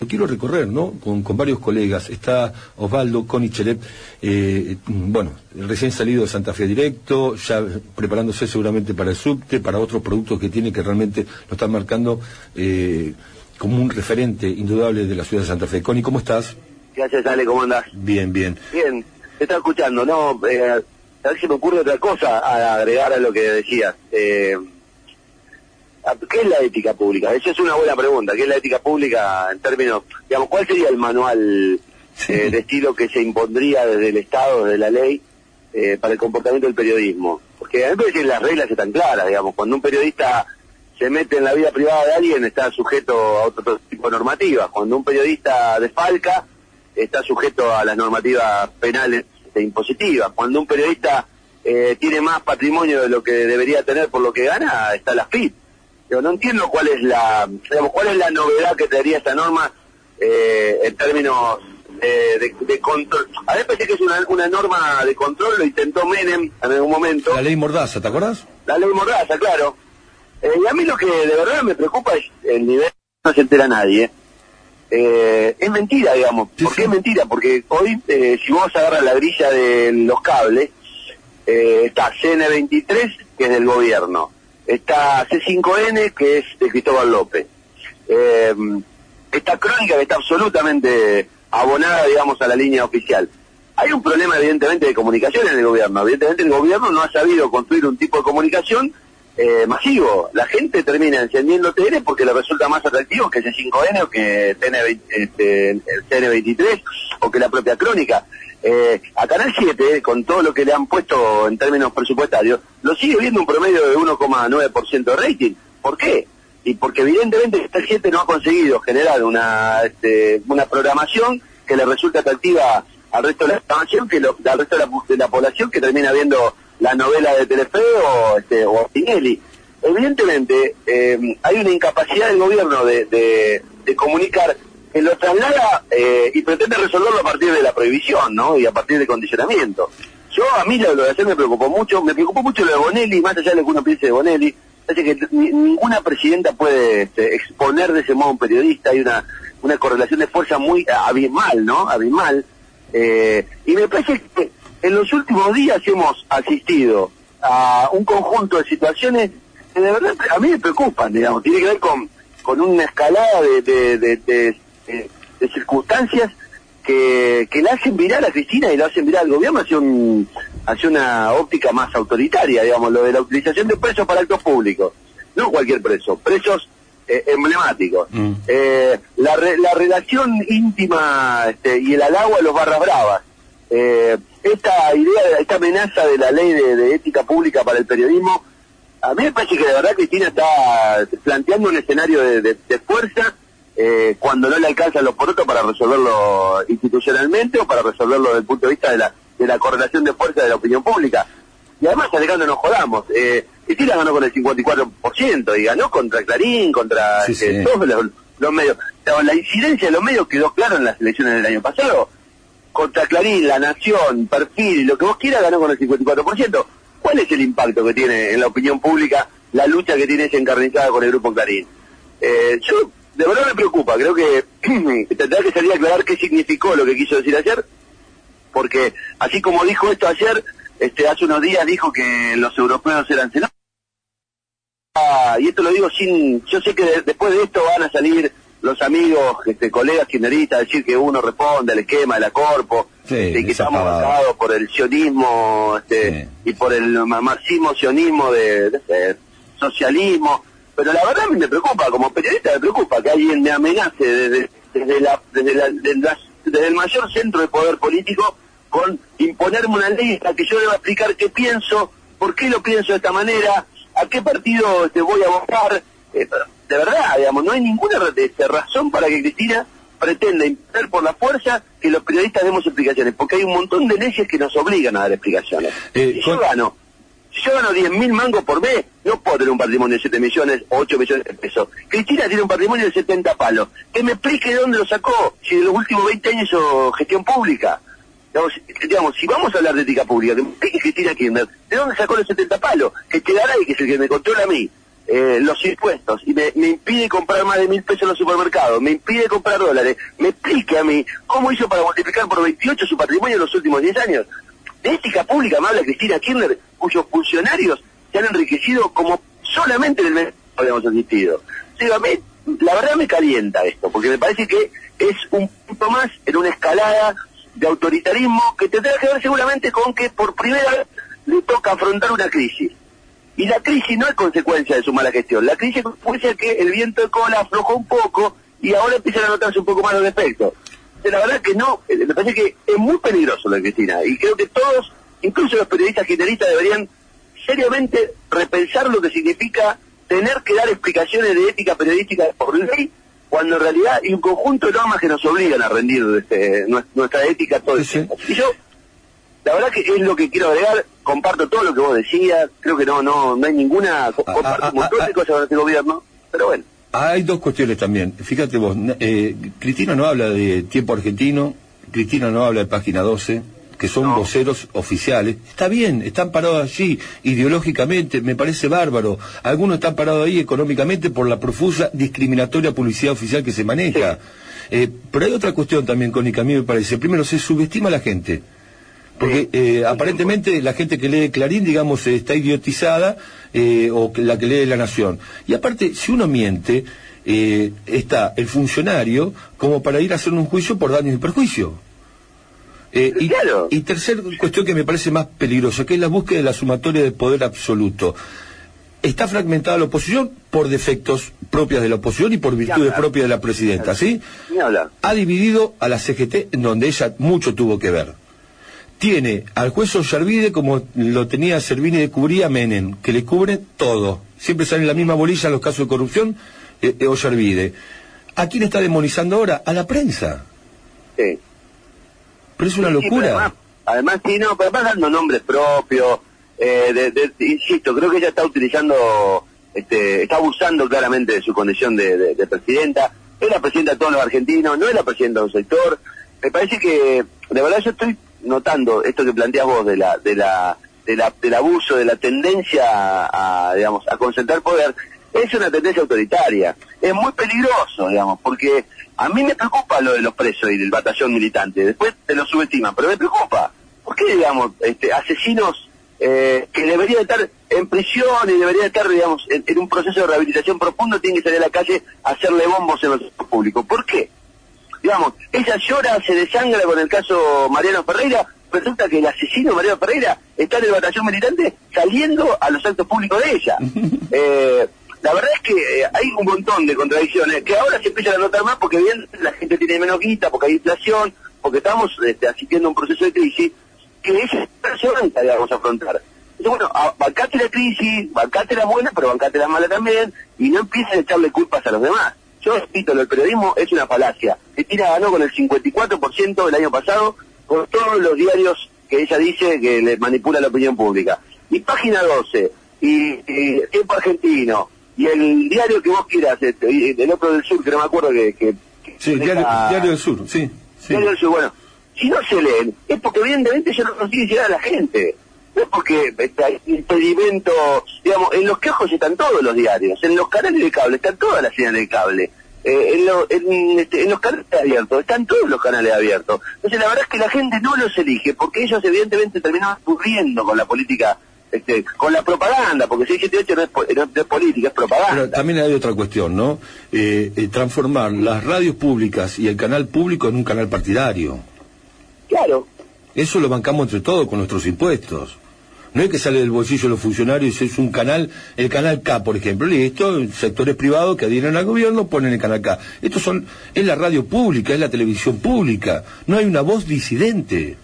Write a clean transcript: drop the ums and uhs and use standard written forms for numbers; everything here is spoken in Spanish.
Lo quiero recorrer, ¿no? Con varios colegas. Está Osvaldo Conichelet, bueno, recién salido de Santa Fe Directo, ya preparándose seguramente para el subte, para otros productos que tiene que realmente lo están marcando como un referente indudable de la ciudad de Santa Fe. Connie, ¿cómo estás? Gracias, Ale, ¿cómo andás? Bien, bien. Bien, te estaba escuchando, ¿no? A ver si me ocurre otra cosa a agregar a lo que decías. ¿Qué es la ética pública? Esa es una buena pregunta. ¿Qué es la ética pública en términos, digamos, cuál sería el manual de estilo que se impondría desde el Estado, desde la ley, para el comportamiento del periodismo? Porque a mí me parece que las reglas están claras, digamos. Cuando un periodista se mete en la vida privada de alguien, está sujeto a otro tipo de normativas. Cuando un periodista desfalca, está sujeto a las normativas penales e impositivas. Cuando un periodista tiene más patrimonio de lo que debería tener por lo que gana, está la FIP. Yo no entiendo cuál es la novedad que traería esta norma en términos de control. A mí me parece que es una norma de control, lo intentó Menem en algún momento. La ley Mordaza, ¿te acuerdas? La ley Mordaza, claro. Y a mí lo que de verdad me preocupa es el nivel, no se entera nadie. Es mentira, digamos. Sí, ¿Por qué sí. es mentira? Porque hoy, si vos agarras la grilla de los cables, está CN23, que es del gobierno. Está C5N, que es de Cristóbal López. Esta Crónica, que está absolutamente abonada, digamos, a la línea oficial. Hay un problema, evidentemente, de comunicación en el gobierno. Evidentemente, el gobierno no ha sabido construir un tipo de comunicación masivo. La gente termina encendiendo TN porque le resulta más atractivo que C5N o que el CN23 o que la propia Crónica. A Canal 7, con todo lo que le han puesto en términos presupuestarios, lo sigue viendo un promedio de 1,9% de rating. ¿Por qué? Y porque evidentemente Canal 7 no ha conseguido generar una programación que le resulte atractiva al resto de la población, al resto de la población que termina viendo la novela de Telefe o Tinelli. Evidentemente hay una incapacidad del gobierno de comunicar, que lo traslada y pretende resolverlo a partir de la prohibición, ¿no? Y a partir del condicionamiento. A mí lo de ayer me preocupó mucho lo de Bonelli, más allá de lo que uno piense de Bonelli. Parece que ninguna presidenta puede exponer de ese modo a un periodista. Hay una correlación de fuerza muy abismal, ¿no? Abismal. Y me parece que en los últimos días hemos asistido a un conjunto de situaciones que de verdad a mí me preocupan, digamos. Tiene que ver con una escalada de circunstancias que la hacen virar a Cristina y la hacen virar al gobierno hacia una óptica más autoritaria, digamos, lo de la utilización de presos para actos públicos. No cualquier preso, presos emblemáticos. La relación íntima y el halago a los barras bravas. Esta amenaza de la ley de ética pública para el periodismo, a mí me parece que de verdad Cristina está planteando un escenario de fuerza cuando no le alcanzan los porotos para resolverlo institucionalmente o para resolverlo desde el punto de vista de la correlación de fuerza de la opinión pública. Y además, Alejandro, nos jodamos. Cristina ganó con el 54% y ganó contra Clarín, contra todos los medios. La incidencia de los medios quedó claro en las elecciones del año pasado. Contra Clarín, La Nación, Perfil, lo que vos quieras, ganó con el 54%. ¿Cuál es el impacto que tiene en la opinión pública la lucha que tiene esa encarnizada con el Grupo Clarín? Yo, de verdad me preocupa, creo que tendrá que salir a aclarar qué significó lo que quiso decir ayer, porque así como dijo esto ayer, hace unos días dijo que los europeos eran xenófobos. Y esto lo digo yo sé que después de esto van a salir los amigos, colegas kirchneristas, a decir que uno responde al esquema de la Corpo, y que estamos marcados por el sionismo y por el marxismo-sionismo de socialismo. Pero la verdad me preocupa, como periodista me preocupa que alguien me amenace desde el mayor centro de poder político con imponerme una ley en la que yo deba explicar qué pienso, por qué lo pienso de esta manera, a qué partido voy a votar. De verdad, digamos, no hay ninguna razón para que Cristina pretenda imponer por la fuerza que los periodistas demos explicaciones, porque hay un montón de leyes que nos obligan a dar explicaciones. Si yo gano 10.000 mangos por mes, no puedo tener un patrimonio de 7 millones o 8 millones de pesos. Cristina tiene un patrimonio de 70 palos. Que me explique de dónde lo sacó, si de los últimos 20 años hizo gestión pública. Digamos, si vamos a hablar de ética pública, que me explique Cristina Kirchner, ¿de dónde sacó los 70 palos? Que quedará y que es el que me controla a mí. los impuestos y me impide comprar más de 1.000 pesos en los supermercados, me impide comprar dólares, me explique a mí cómo hizo para multiplicar por 28 su patrimonio en los últimos 10 años. De ética pública me habla Cristina Kirchner, cuyos funcionarios se han enriquecido como solamente en el mes habíamos asistido. O sea, la verdad me calienta esto, porque me parece que es un punto más en una escalada de autoritarismo que tendrá que ver seguramente con que por primera vez le toca afrontar una crisis. Y la crisis no es consecuencia de su mala gestión, la crisis es consecuencia de que el viento de cola aflojó un poco y ahora empiezan a notarse un poco más los defectos. La verdad que no, me parece que es muy peligroso lo de Cristina, y creo que todos, incluso los periodistas kirchneristas, deberían seriamente repensar lo que significa tener que dar explicaciones de ética periodística por ley, cuando en realidad hay un conjunto de normas que nos obligan a rendir nuestra ética todo el tiempo. Y yo, la verdad que es lo que quiero agregar, comparto todo lo que vos decías, creo que no hay ninguna, comparto un montón de cosas con este gobierno, pero bueno. Hay dos cuestiones también, fíjate vos, Cristina no habla de Tiempo Argentino, Cristina no habla de Página 12, que son voceros oficiales, está bien, están parados allí ideológicamente, me parece bárbaro, algunos están parados ahí económicamente por la profusa discriminatoria publicidad oficial que se maneja, pero hay otra cuestión también, Connie, que a mí me parece, primero se subestima a la gente, porque aparentemente la gente que lee Clarín, digamos, está idiotizada, o la que lee La Nación, y aparte, si uno miente, está el funcionario como para ir a hacer un juicio por daños y perjuicios. Y tercer cuestión que me parece más peligrosa, que es la búsqueda de la sumatoria del poder absoluto. Está fragmentada la oposición por defectos propios de la oposición y por virtudes propias de la presidenta, ¿sí? Ha dividido a la CGT, en donde ella mucho tuvo que ver. Tiene al juez Ollarvide como lo tenía Servini de cubría Menem, que le cubre todo. Siempre sale en la misma bolilla en los casos de corrupción, Ollarvide. ¿A quién está demonizando ahora? A la prensa. Sí. Pero es una locura. Además, sí, no, pero además dando nombres propios, insisto, creo que ella está utilizando, está abusando claramente de su condición de presidenta. Es la presidenta de todos los argentinos, no es la presidenta de un sector. Me parece que, de verdad, yo estoy notando esto que planteas vos del abuso, de la tendencia a concentrar poder. Es una tendencia autoritaria. Es muy peligroso, digamos, porque a mí me preocupa lo de los presos y del batallón militante. Después te lo subestiman, pero me preocupa. ¿Por qué, digamos, asesinos que deberían estar en prisión y deberían estar, digamos, en un proceso de rehabilitación profundo, tienen que salir a la calle a hacerle bombos en los sectores públicos? ¿Por qué? Digamos, ella llora, se desangra con el caso Mariano Ferreira, resulta que el asesino Mariano Ferreira está en el batallón militante saliendo a los actos públicos de ella. La verdad es que hay un montón de contradicciones que ahora se empiezan a notar más porque bien la gente tiene menos guita, porque hay inflación, porque estamos asistiendo a un proceso de crisis que es impresionante, digamos, afrontar. Entonces, bueno, bancate la crisis, bancate la buena, pero bancate la mala también, y no empieces a echarle culpas a los demás. Yo repito, el periodismo es una falacia. Cristina ganó con el 54% el año pasado por todos los diarios que ella dice que le manipula la opinión pública. Y Página 12, y Tiempo Argentino, y el diario que vos quieras, el otro del sur, que no me acuerdo que sí, diario del sur, sí. Diario del sur, bueno, si no se leen, es porque evidentemente ya no consigue llegar a la gente. No es porque hay impedimento, digamos, en los quejos están todos los diarios, en los canales de cable están todas las señales de cable, en los canales abiertos están todos los canales abiertos. Entonces la verdad es que la gente no los elige, porque ellos evidentemente terminan ocurriendo con la política, con la propaganda, porque 678 no es política, es propaganda. Pero también hay otra cuestión, ¿no? Transformar las radios públicas y el canal público en un canal partidario. Claro. Eso lo bancamos entre todos con nuestros impuestos. No es que sale del bolsillo de los funcionarios, es un canal, el canal K, por ejemplo, listo, sectores privados que adhieren al gobierno ponen el canal K. Es la radio pública, es la televisión pública, no hay una voz disidente.